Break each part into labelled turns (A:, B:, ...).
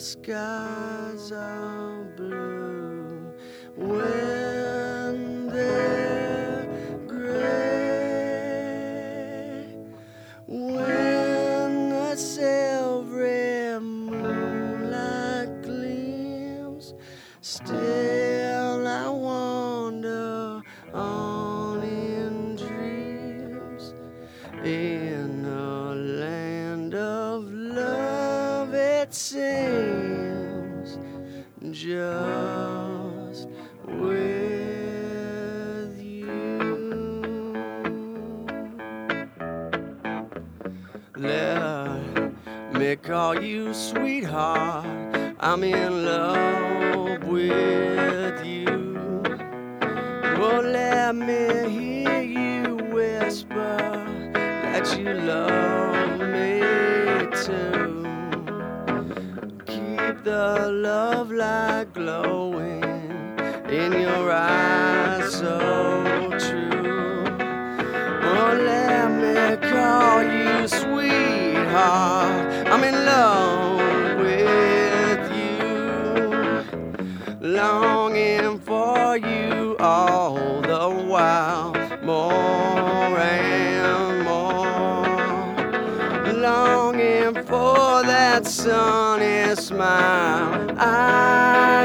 A: skies are blue, when they're gray, when the silvery moonlight gleams, still I wander on in dreams, in a land of love it seems, just with you. Let me call you sweetheart, I'm in love with you. Oh, let me hear you whisper that you love me too. Keep the love light glowing in your eyes so true. Oh, let me call you sweetheart, I'm in love with you, longing for you all the while, more and more, longing for that sunny smile I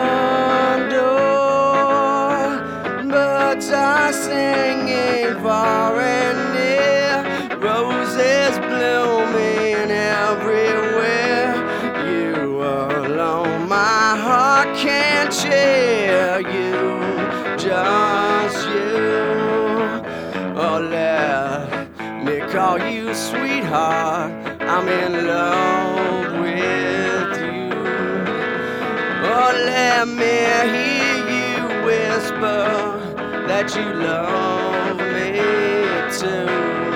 A: adore. Birds are singing far and near, roses blooming everywhere. You alone my heart can cheer, you, just you. Oh, let me call you sweetheart, I'm in love with you. Oh, let me hear you whisper that you love me too.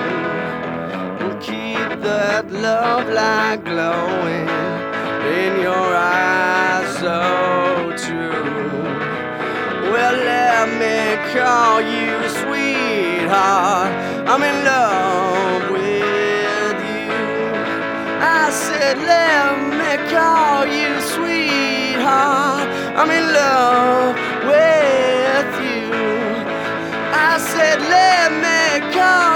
A: Keep that love light glowing in your eyes so true. Well, let me call you sweetheart, I'm in love with you. I said, let me call you sweetheart, I'm in love with you. I said, let me call